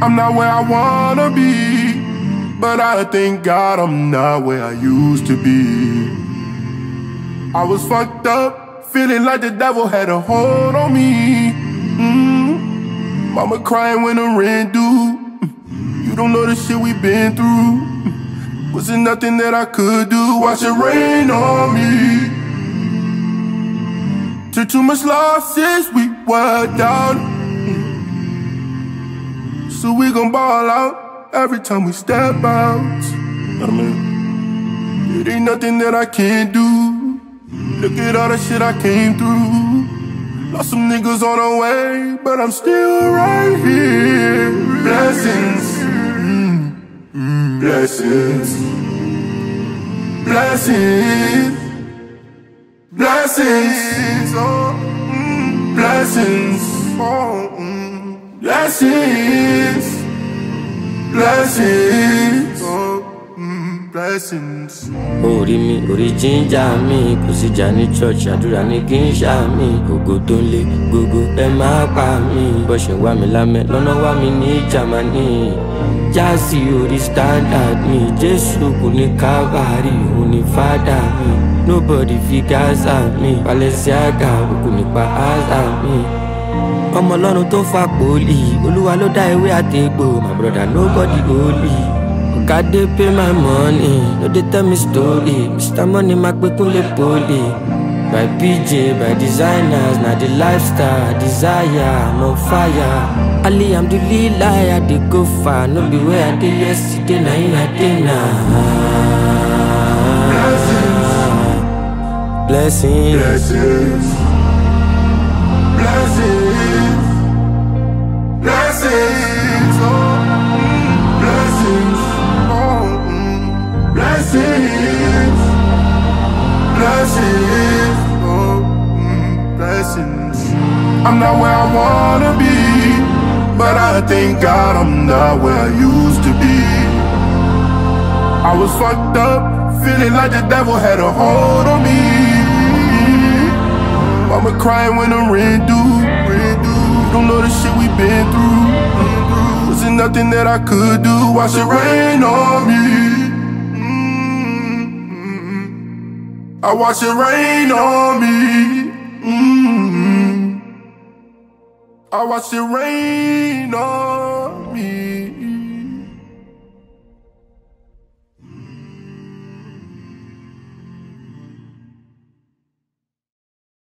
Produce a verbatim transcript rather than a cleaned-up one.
I'm not where I wanna be, but I thank God I'm not where I used to be. I was fucked up, feeling like the devil had a hold on me. mm. Mama crying when the rent due. You don't know the shit we been through. Wasn't nothing that I could do. Watch it rain on me. Took too much losses, we were down. So we gon' ball out every time we step out. I mean, it ain't nothing that I can't do. Look at all the shit I came through. Lost some niggas on the way, but I'm still right here. Blessings, mm, mm, blessings, blessings, blessings, oh, mm, blessings, oh, mm, blessings, blessings, oh, mm, blessings. Orí mi, orí ginger mi, kò sí jà ní church, àdúrà ní kí n ṣá mi. Ògo tó ń lé gbogbo ẹ máa pa mí. Bó ṣe wá mi lámẹ́, lọ́nà wá mi ní Jámánì. Jásí orí standard mi, Jésù kò ní Calvary, òun ní fádà mi. Nobody figures at me, Balenciaga, òkú nípa àzà mi. Ọmọ Ọlọ́run tó fà pólì, Olúwa ló dá ewé àtegbò. My brother, nobody holy. God dey pay my money, no dey tell me story. Mister Money ma pe kunle poli. By P J, by designers, na the lifestyle I desire. I'm on fire. Ali, I'm the lead lie, I dey go far. No be where I dey yesterday, na in I dey now. Blessings, Blessings, blessings, blessings, oh, mm, blessings, oh, mm, blessings, blessings, oh, mm, blessings. I'm not where I wanna be, but I thank God I'm not where I used to be. I was fucked up, feeling like the devil had a hold on me. Mama crying when the rent due. You don't know the shit we been through. Wasn't nothing that I could do. Watch it rain on me. mm-hmm. I watch it rain on me. mm-hmm. I watch it rain on me.